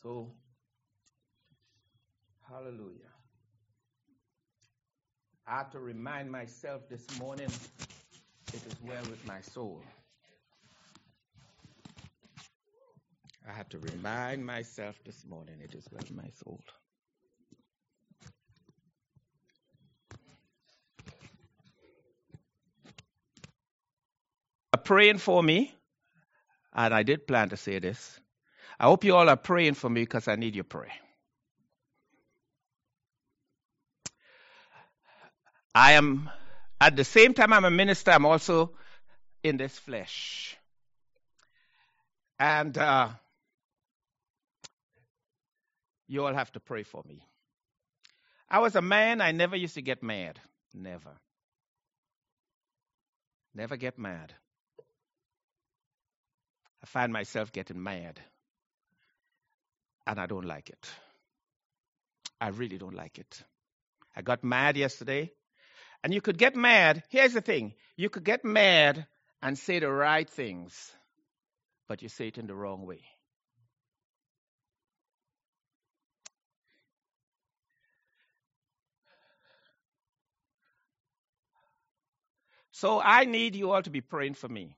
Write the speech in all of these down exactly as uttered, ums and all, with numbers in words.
So, hallelujah. I have to remind myself this morning, it is well with my soul. I have to remind myself this morning, it is well with my soul. Praying for me, and I did plan to say this. I hope you all are praying for me because I need your prayer. I am, at the same time I'm a minister, I'm also in this flesh. And uh, you all have to pray for me. I was a man, I never used to get mad. Never. Never get mad. I find myself getting mad. And I don't like it. I really don't like it. I got mad yesterday. And you could get mad. Here's the thing. You could get mad and say the right things, but you say it in the wrong way. So I need you all to be praying for me.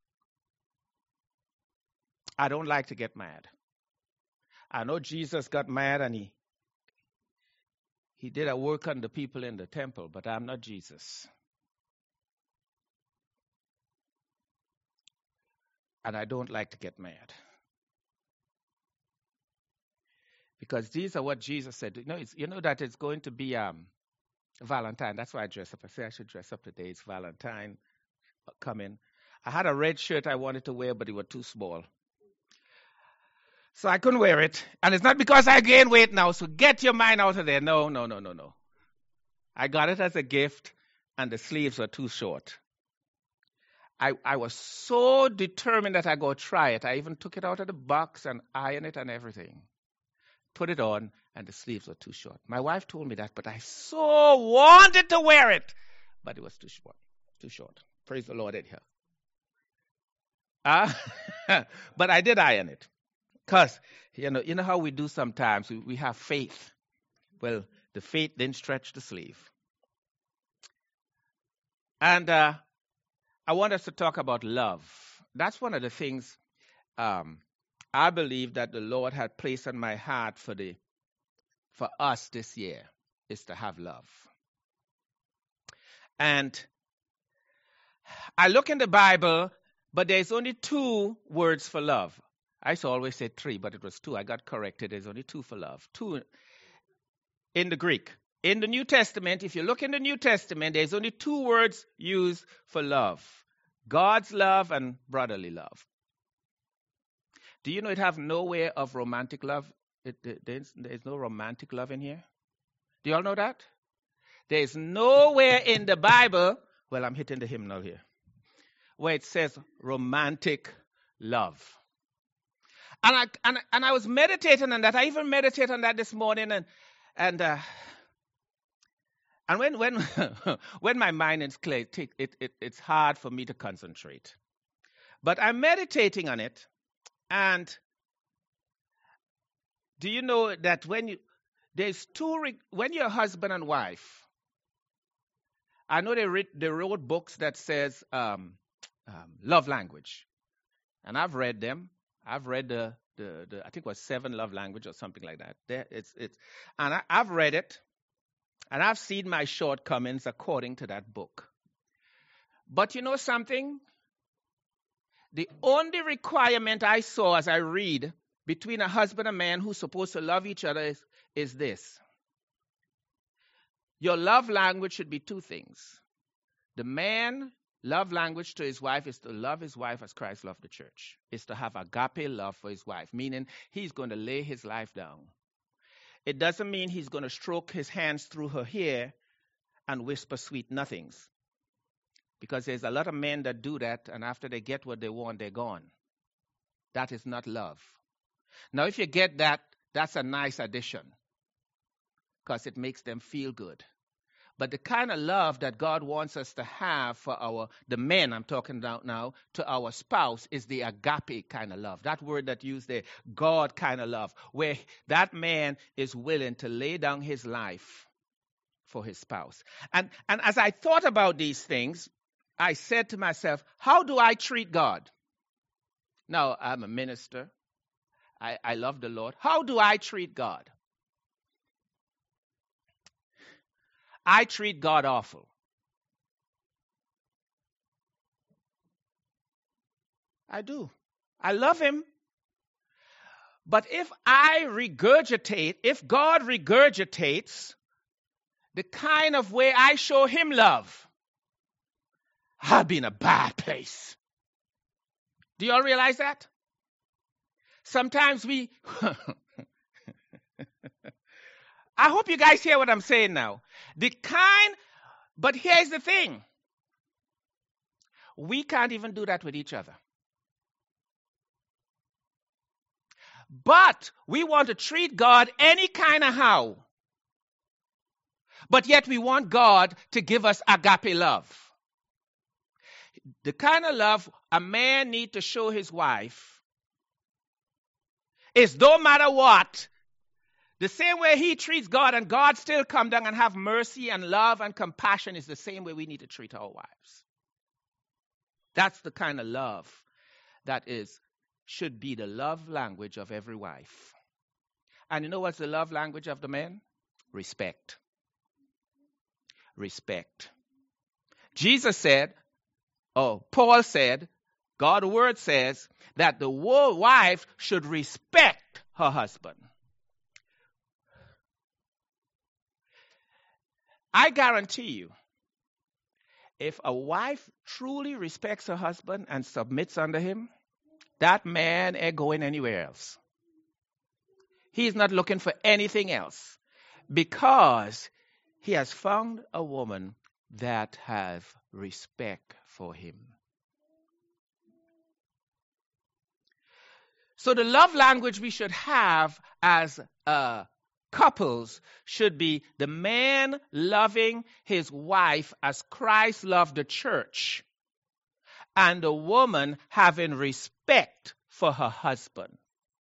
I don't like to get mad. I know Jesus got mad and he he did a work on the people in the temple, but I'm not Jesus. And I don't like to get mad. Because these are what Jesus said. You know, it's, you know that it's going to be um, Valentine. That's why I dress up. I say I should dress up today. It's Valentine coming. I had a red shirt I wanted to wear, but it was too small. So I couldn't wear it. And it's not because I gained weight now, so get your mind out of there. No, no, no, no, no. I got it as a gift, and the sleeves were too short. I, I was so determined that I go try it. I even took it out of the box and ironed it and everything. Put it on, and the sleeves were too short. My wife told me that, but I so wanted to wear it. But it was too short. Too short. Praise the Lord, anyhow. Uh, but I did iron it. Because, you know, you know how we do sometimes? We, we have faith. Well, the faith didn't stretch the sleeve. And uh, I want us to talk about love. That's one of the things um, I believe that the Lord had placed on my heart for the for us this year, is to have love. And I look in the Bible, but there's only two words for love. I used to always say three, but it was two. I got corrected. There's only two for love. Two in the Greek. In the New Testament, if you look in the New Testament, there's only two words used for love. God's love and brotherly love. Do you know it have no way of romantic love? It, it, there's, there's no romantic love in here. Do you all know that? There's nowhere in the Bible, well, I'm hitting the hymnal here, where it says romantic love. And I and, and I was meditating on that. I even meditated on that this morning, and and uh, and when when when my mind is clear, it, it, it it's hard for me to concentrate. But I'm meditating on it, and do you know that when you there's two when you're husband and wife, I know they read they wrote books that says um, um, love language, and I've read them. I've read the, the, the I think it was seven love language or something like that. There, it's it's, and I, I've read it, and I've seen my shortcomings according to that book. But you know something? The only requirement I saw as I read between a husband and man who's supposed to love each other is, is this. Your love language should be two things. The man love language to his wife is to love his wife as Christ loved the church. Is to have agape love for his wife, meaning he's going to lay his life down. It doesn't mean he's going to stroke his hands through her hair and whisper sweet nothings. Because there's a lot of men that do that, and after they get what they want, they're gone. That is not love. Now, if you get that, that's a nice addition because it makes them feel good. But the kind of love that God wants us to have for our, the men I'm talking about now, to our spouse is the agape kind of love. That word that used there, God kind of love, where that man is willing to lay down his life for his spouse. And, and as I thought about these things, I said to myself, how do I treat God? Now, I'm a minister. I, I love the Lord. How do I treat God? I treat God awful. I do. I love him. But if I regurgitate, if God regurgitates the kind of way I show him love, I'll be in a bad place. Do you all realize that? Sometimes we... I hope you guys hear what I'm saying now. The kind, but here's the thing. We can't even do that with each other. But we want to treat God any kind of how. But yet we want God to give us agape love. The kind of love a man needs to show his wife is no matter what, the same way he treats God and God still come down and have mercy and love and compassion is the same way we need to treat our wives. That's the kind of love that is should be the love language of every wife. And you know what's the love language of the man? Respect. Respect. Jesus said, oh, Paul said, God's word says that the wife should respect her husband. I guarantee you, if a wife truly respects her husband and submits under him, that man ain't going anywhere else. He's not looking for anything else because he has found a woman that has respect for him. So the love language we should have as uh, couples should be the man loving his wife as Christ loved the church, and the woman having respect for her husband.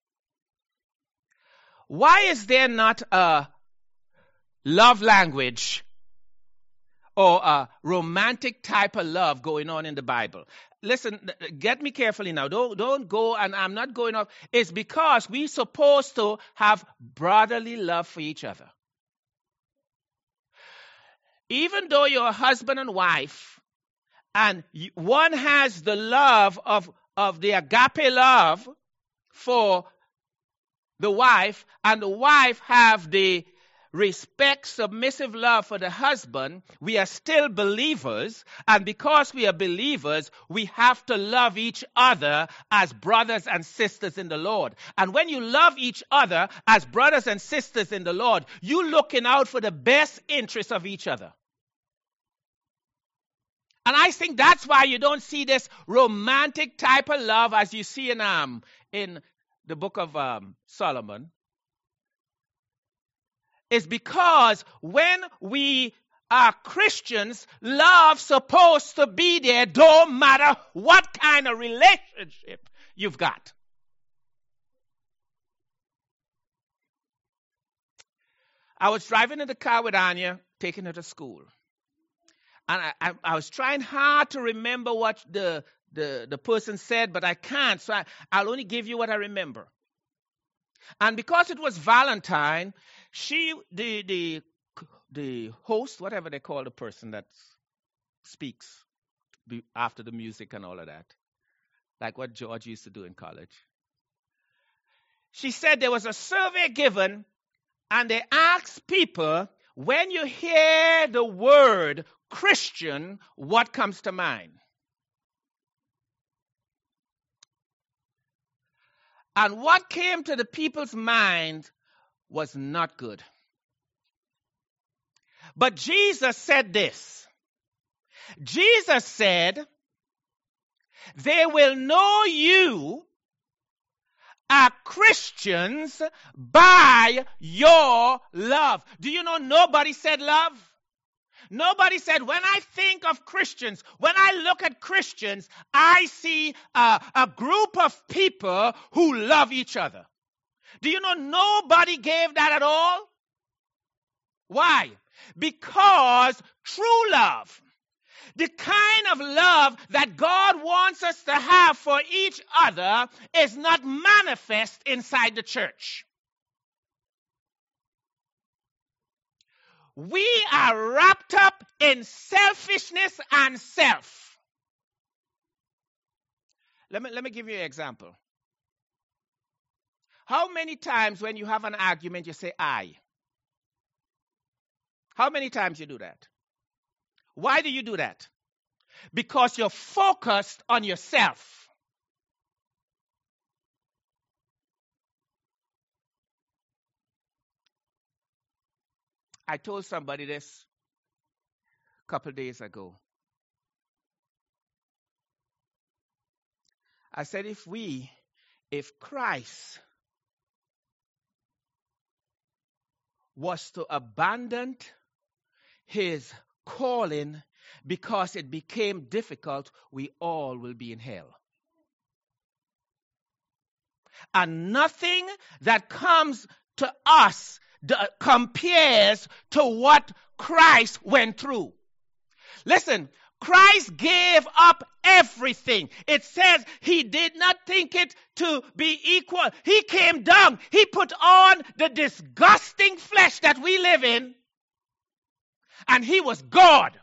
Why is there not a love language or a romantic type of love going on in the Bible? Listen, get me carefully now. Don't, don't go, and I'm not going off. It's because we're supposed to have brotherly love for each other. Even though you're a husband and wife, and one has the love of, of the agape love for the wife, and the wife have the respect, submissive love for the husband, we are still believers. And because we are believers, we have to love each other as brothers and sisters in the Lord. And when you love each other as brothers and sisters in the Lord, you're looking out for the best interests of each other. And I think that's why you don't see this romantic type of love as you see in um in the book of um, Solomon. It's because when we are Christians, love's supposed to be there, don't matter what kind of relationship you've got. I was driving in the car with Anya, taking her to school. And I, I, I was trying hard to remember what the, the, the person said, but I can't. So I, I'll only give you what I remember. And because it was Valentine, she, the, the, the host, whatever they call the person that speaks after the music and all of that, like what George used to do in college. She said there was a survey given, and they asked people, when you hear the word Christian, what comes to mind? And what came to the people's mind was not good. But Jesus said this. Jesus said, they will know you are Christians by your love. Do you know nobody said love? Nobody said, when I think of Christians, when I look at Christians, I see a, a group of people who love each other. Do you know nobody gave that at all? Why? Because true love, the kind of love that God wants us to have for each other, is not manifest inside the church. We are wrapped up in selfishness and self. Let me, let me give you an example. How many times when you have an argument you say I? How many times you do that? Why do you do that? Because you're focused on yourself. I told somebody this a couple days ago. I said, if we, if Christ was to abandon his calling because it became difficult, we all will be in hell. And nothing that comes to us compares to what Christ went through. Listen, Christ gave up everything. It says he did not think it to be equal. He came down. He put on the disgusting flesh that we live in. And he was God.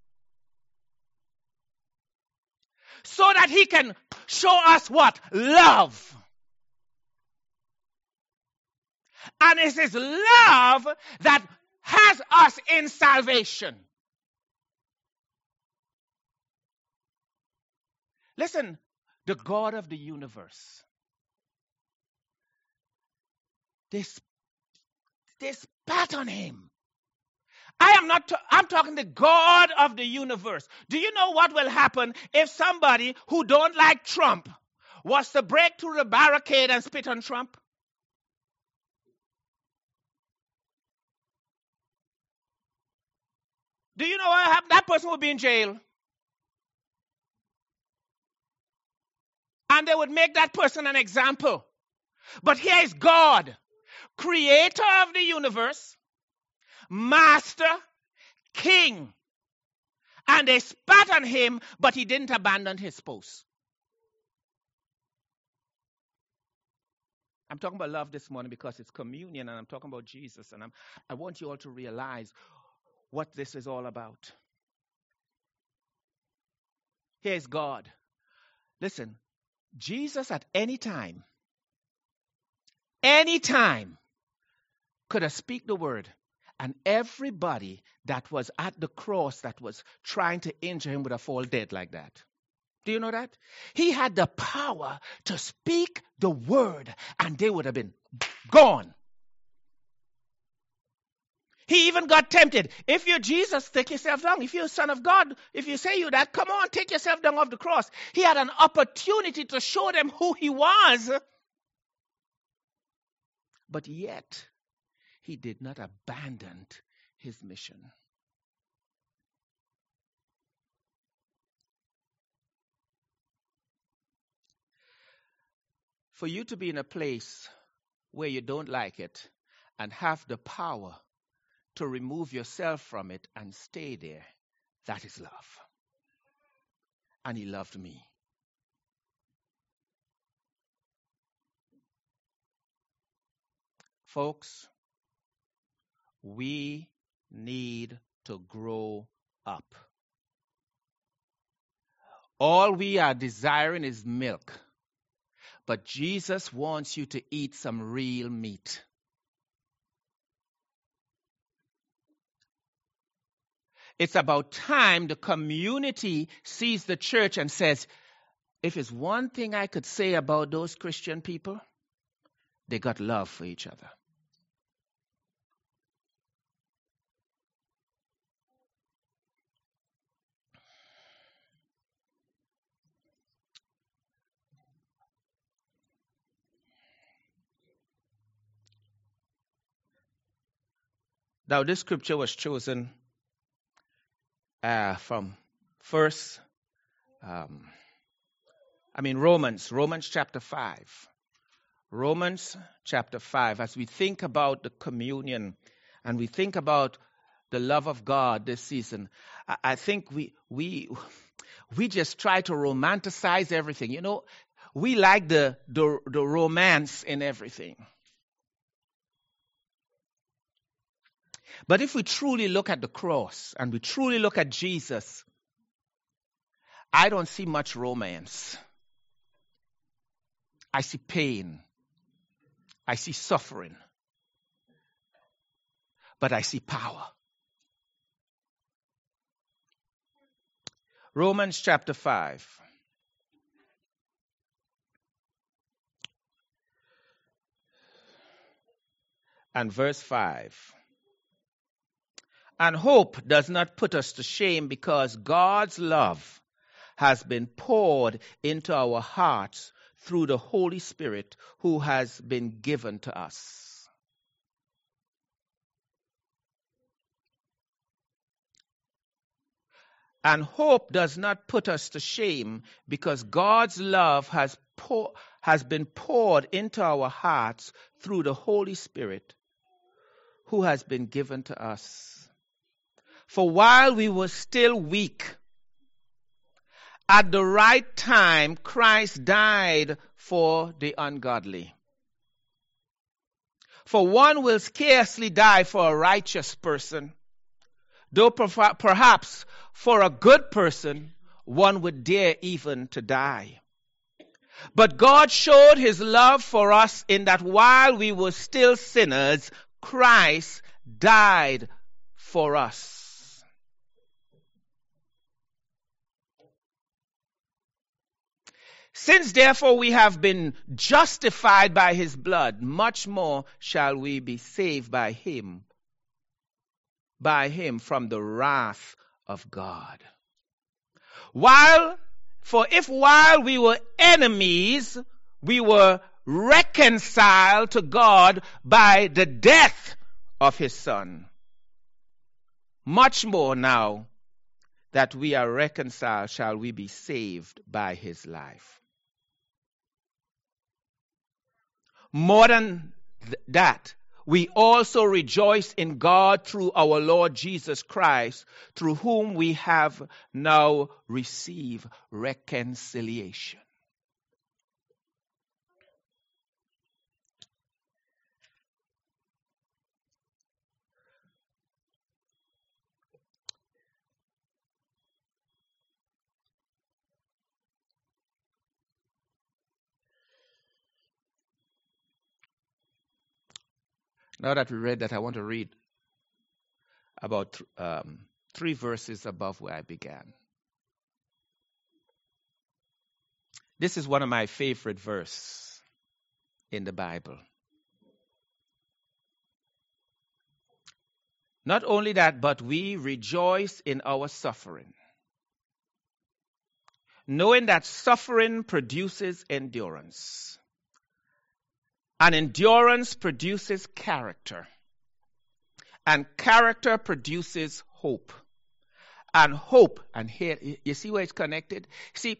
So that he can show us what? Love. And it's his love that has us in salvation. Listen, the God of the universe. They, they spat on him. I am not, ta- I'm talking the God of the universe. Do you know what will happen if somebody who don't like Trump was to break through the barricade and spit on Trump? Do you know what happened? That person would be in jail. And they would make that person an example. But here is God, creator of the universe, master, king. And they spat on him, but he didn't abandon his post. I'm talking about love this morning because it's communion, and I'm talking about Jesus. And I'm, I want you all to realize what this is all about. Here's God. Listen, Jesus at any time, any time, could have speak the word, and everybody that was at the cross that was trying to injure him would have fallen dead like that. Do you know that? He had the power to speak the word, and they would have been gone. He even got tempted. If you're Jesus, take yourself down. If you're a son of God, if you say you that, come on, take yourself down off the cross. He had an opportunity to show them who he was. But yet, he did not abandon his mission. For you to be in a place where you don't like it and have the power to remove yourself from it and stay there, that is love. And he loved me. Folks, we need to grow up. All we are desiring is milk. But Jesus wants you to eat some real meat. It's about time the community sees the church and says, if it's one thing I could say about those Christian people, they got love for each other. Now, this scripture was chosen uh, from first, um, I mean, Romans, Romans chapter five. Romans chapter five, as we think about the communion and we think about the love of God this season, I, I think we, we, we just try to romanticize everything. You know, we like the, the, the romance in everything. But if we truly look at the cross and we truly look at Jesus, I don't see much romance. I see pain. I see suffering. But I see power. Romans chapter five. And verse five. And hope does not put us to shame, because God's love has been poured into our hearts through the Holy Spirit who has been given to us. And hope does not put us to shame, because God's love has pour, has been poured into our hearts through the Holy Spirit who has been given to us. For while we were still weak, at the right time, Christ died for the ungodly. For one will scarcely die for a righteous person, though perhaps for a good person, one would dare even to die. But God showed his love for us in that while we were still sinners, Christ died for us. Since therefore we have been justified by his blood, much more shall we be saved by him, by him from the wrath of God. While, for if while we were enemies, we were reconciled to God by the death of his Son, much more now that we are reconciled shall we be saved by his life. More than th- that, we also rejoice in God through our Lord Jesus Christ, through whom we have now received reconciliation. Now that we read that, I want to read about um, three verses above where I began. This is one of my favorite verses in the Bible. Not only that, but we rejoice in our suffering, knowing that suffering produces endurance. And endurance produces character. And character produces hope. And hope, and here, you see where it's connected? See,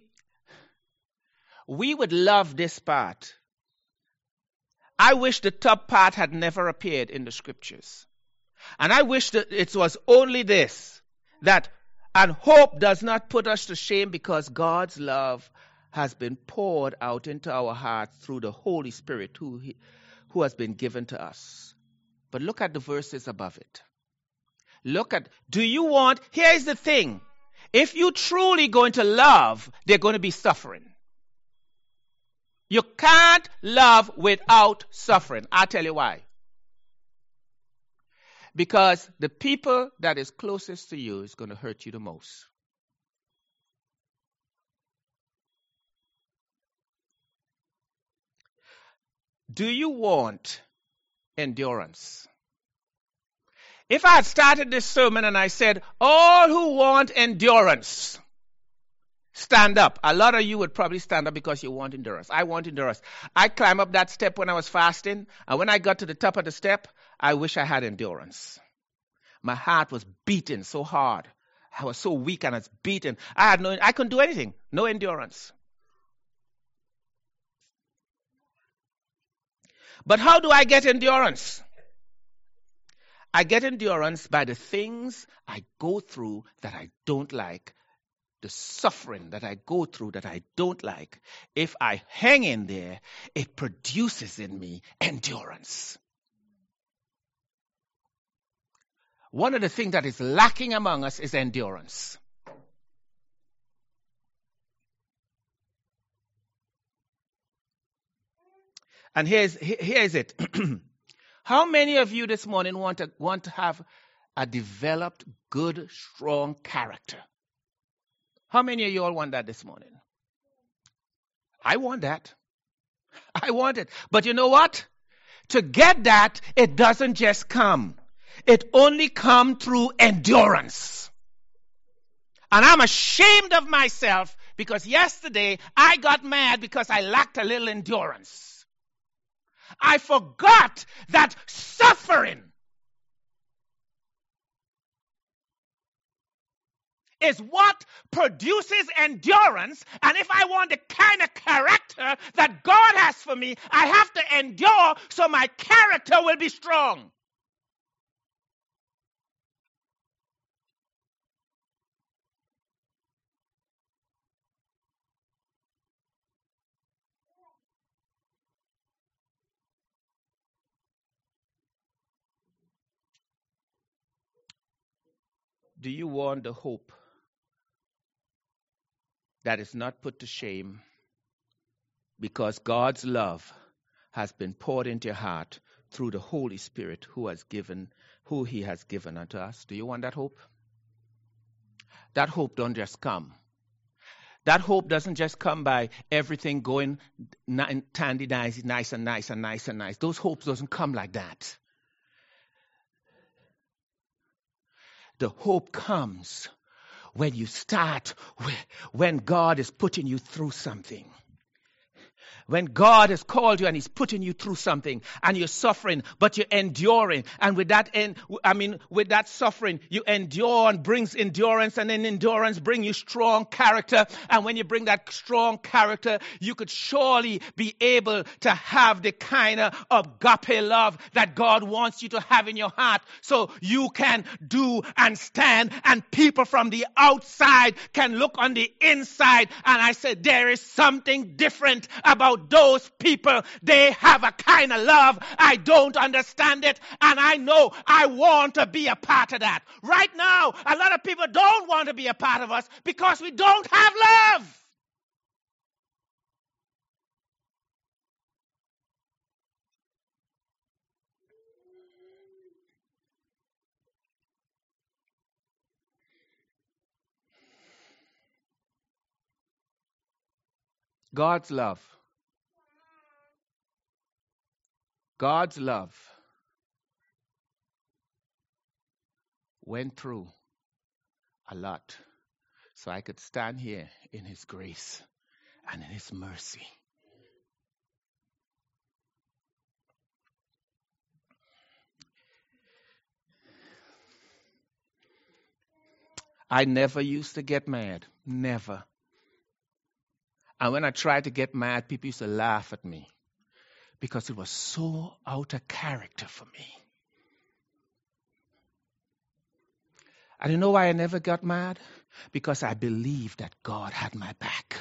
we would love this part. I wish the top part had never appeared in the scriptures. And I wish that it was only this, that, and hope does not put us to shame, because God's love has been poured out into our hearts through the Holy Spirit who, he, who has been given to us. But look at the verses above it. Look at, do you want, here's the thing. If you're truly going to love, there's going to be suffering. You can't love without suffering. I'll tell you why. Because the people that is closest to you is going to hurt you the most. Do you want endurance? If I had started this sermon and I said, all who want endurance, stand up. A lot of you would probably stand up because you want endurance. I want endurance. I climbed up that step when I was fasting, and when I got to the top of the step, I wish I had endurance. My heart was beating so hard. I was so weak and I was beaten. I had no, I couldn't do anything. No endurance. But how do I get endurance? I get endurance by the things I go through that I don't like, the suffering that I go through that I don't like. If I hang in there, it produces in me endurance. One of the things that is lacking among us is endurance. And here's, here's it. How many of you this morning want to, want to have a developed, good, strong character? How many of you all want that this morning? I want that. I want it. But you know what? To get that, it doesn't just come. It only comes through endurance. And I'm ashamed of myself because yesterday I got mad because I lacked a little endurance. I forgot that suffering is what produces endurance. And if I want the kind of character that God has for me, I have to endure so my character will be strong. Do you want the hope that is not put to shame because God's love has been poured into your heart through the Holy Spirit who has given, who he has given unto us? Do you want that hope? That hope don't just come. That hope doesn't just come by everything going tandy nice, nice and nice and nice and nice. Those hopes doesn't come like that. The hope comes when you start, when God is putting you through something. When God has called you and he's putting you through something and you're suffering, but you're enduring. And with that, en- I mean, with that suffering, you endure and brings endurance, and then endurance brings you strong character. And when you bring that strong character, you could surely be able to have the kind of agape love that God wants you to have in your heart. So you can do and stand, and people from the outside can look on the inside. And I said, there is something different about those people. They have a kind of love. I don't understand it, and I know I want to be a part of that. Right now, a lot of people don't want to be a part of us because we don't have love. God's love. God's love went through a lot so I could stand here in his grace and in his mercy. I never used to get mad. Never. And when I tried to get mad, people used to laugh at me because it was so out of character for me. And you know why I never got mad? Because I believed that God had my back.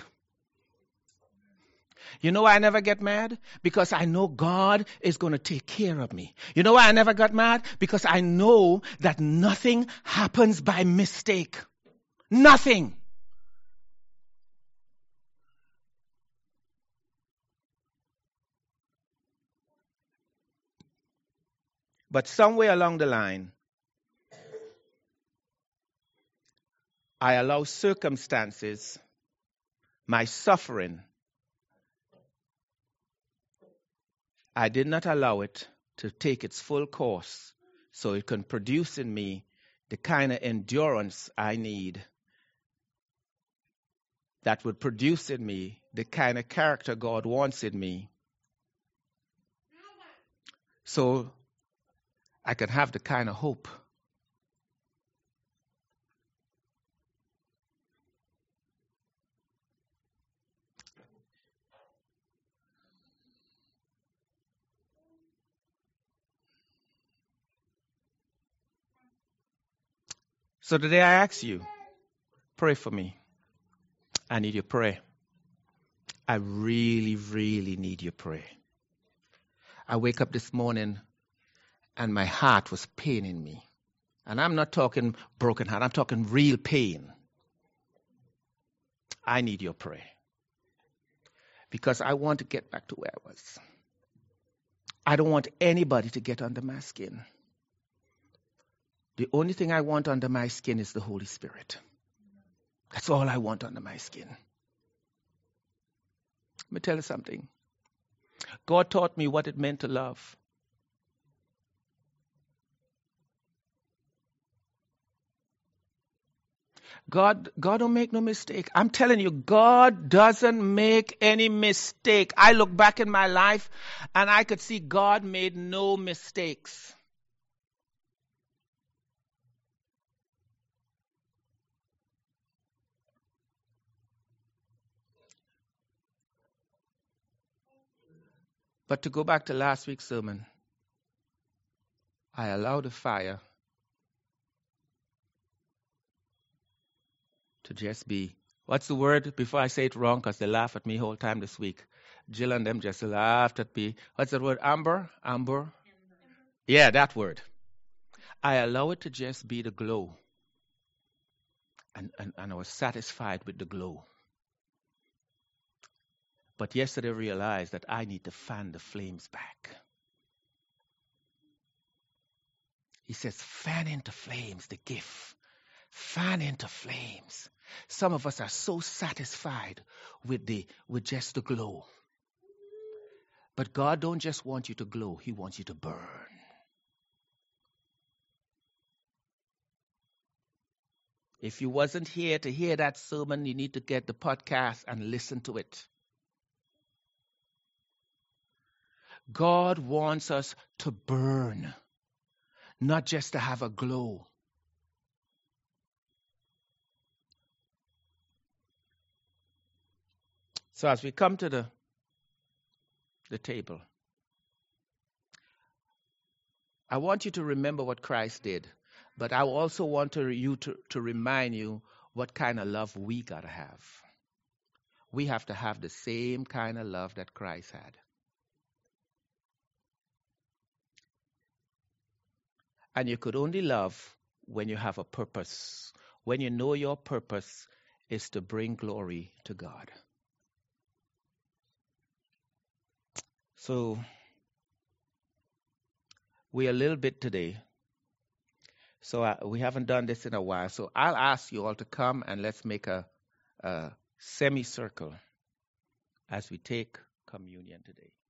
You know why I never get mad? Because I know God is going to take care of me. You know why I never got mad? Because I know that nothing happens by mistake. Nothing. But somewhere along the line, I allow circumstances, my suffering, I did not allow it to take its full course so it can produce in me the kind of endurance I need that would produce in me the kind of character God wants in me so I can have the kind of hope So today I ask you, pray for me. I need your prayer. I really, really need your prayer. I wake up this morning and my heart was paining me. And I'm not talking broken heart. I'm talking real pain. I need your prayer. Because I want to get back to where I was. I don't want anybody to get under my skin. The only thing I want under my skin is the Holy Spirit. That's all I want under my skin. Let me tell you something. God taught me what it meant to love. God, God don't make no mistake. I'm telling you, God doesn't make any mistake. I look back in my life and I could see God made no mistakes. But to go back to last week's sermon, I allowed the fire to just be. What's the word before I say it wrong? Because they laugh at me the whole time this week. Jill and them just laughed at me. What's that word? Amber? Amber? Yeah, that word. I allow it to just be the glow. And, and, and I was satisfied with the glow. But yesterday I realized that I need to fan the flames back. He says, fan into flames the gift. Fan into flames. Some of us are so satisfied with the with just the glow. But God don't just want you to glow, He wants you to burn. If you wasn't here to hear that sermon, you need to get the podcast and listen to it. God wants us to burn, not just to have a glow. So as we come to the, the table, I want you to remember what Christ did, but I also want to, you to, to remind you what kind of love we got to have. We have to have the same kind of love that Christ had. And you could only love when you have a purpose. When you know your purpose is to bring glory to God. So, we're a little bit today. So, uh, we haven't done this in a while. So, I'll ask you all to come and let's make a, a semicircle as we take communion today.